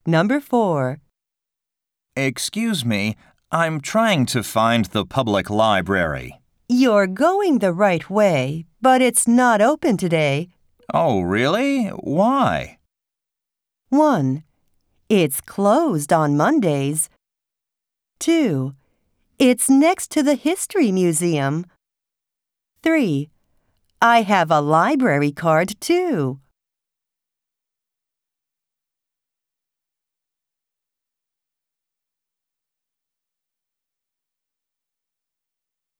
Number 4. Excuse me, I'm trying to find the public library. You're going the right way, but it's not open today. Oh, really? Why? 1. It's closed on Mondays. 2. It's next to the History Museum. 3. I have a library card too.